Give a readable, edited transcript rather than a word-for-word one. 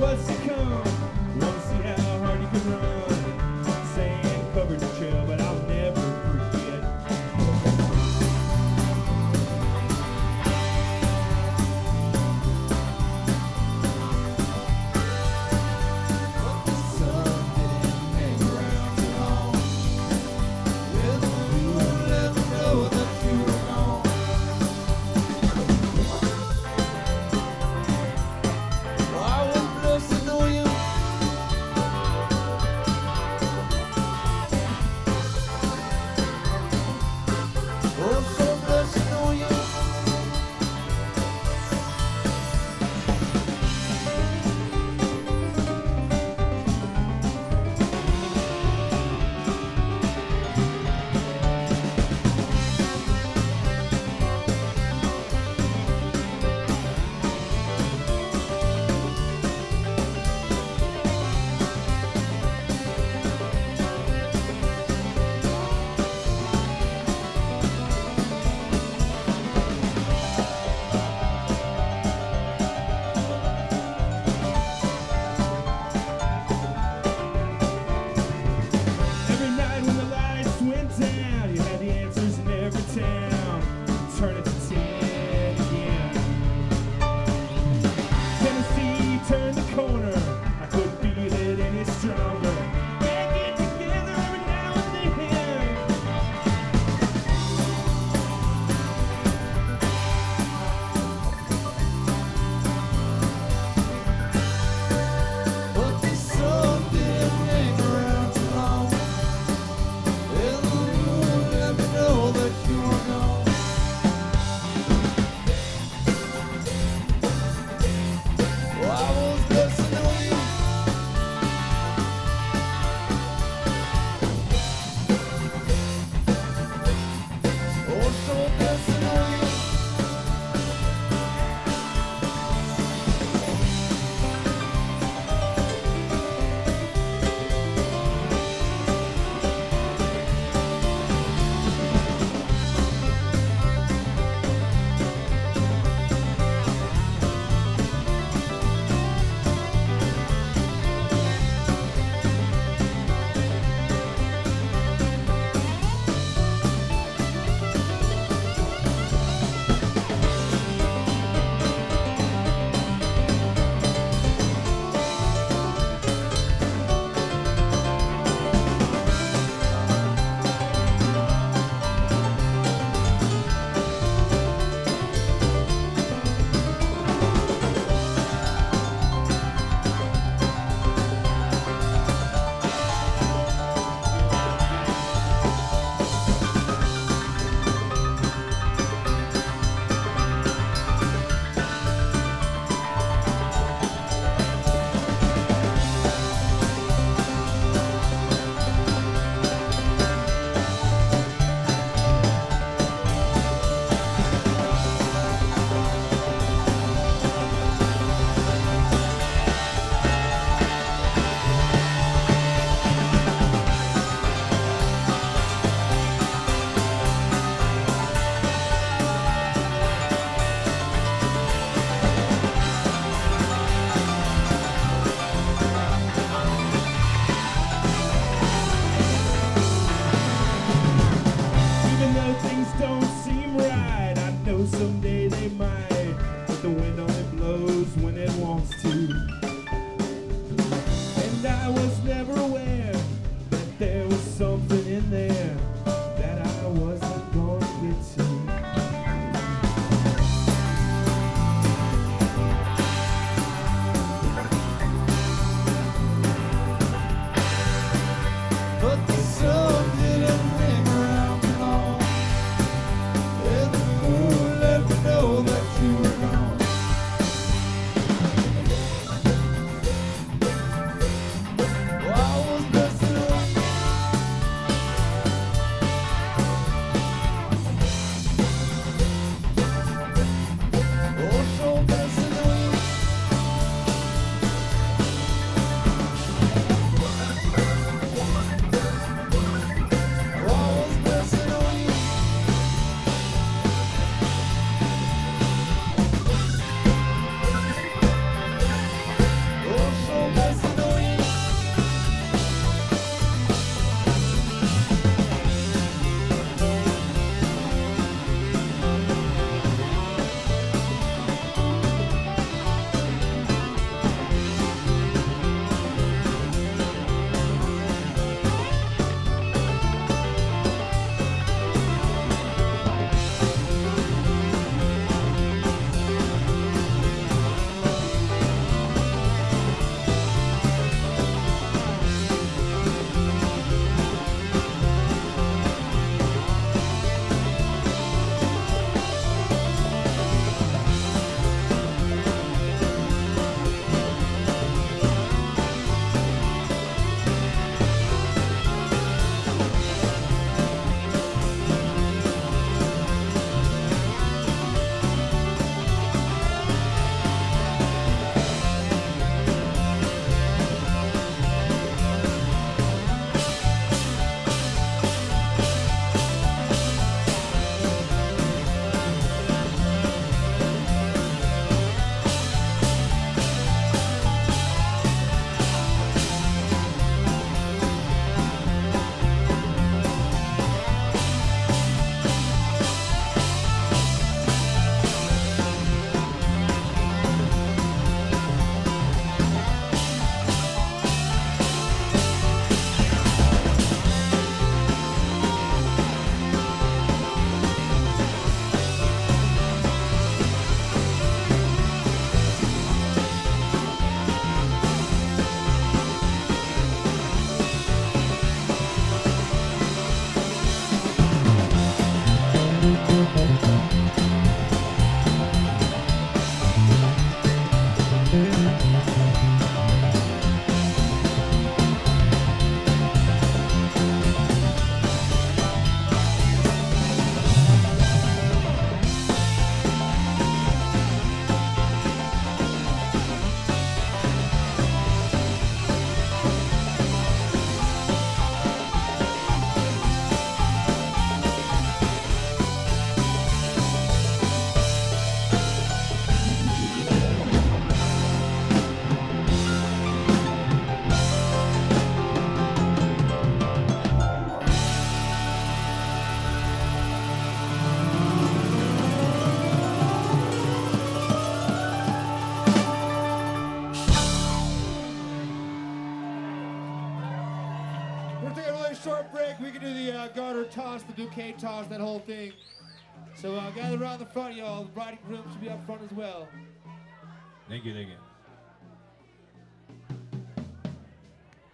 what's to come. Wanna see how hard you can run. Sand covered the trail, but I'll never forget. But the sun didn't hang around too long. Well, the moon let me know that you were gone. I was blessed to know you. Oh, so blessed to know you. Every night when the lights went down, you had the answers in every town. Turn it to 10 again. Tennessee turned the corner. I couldn't feel it any stronger. Can't get together every now and then. But the sun didn't hang around too long. Well, the moon let me know that you were gone. Oh, I was blessed to know you. Oh, so blessed to know you. Even though things don't seem right, I know someday they might. But the wind only blows when it wants to. And I was never aware that there was something in there that I wasn't going to get to. But the sun didn't hang around too long. And the moon let me know that you were gone. we can do the garter toss, the bouquet toss, that whole thing. So gather around the front, y'all. The bride and groom should be up front as well. Thank you, thank you.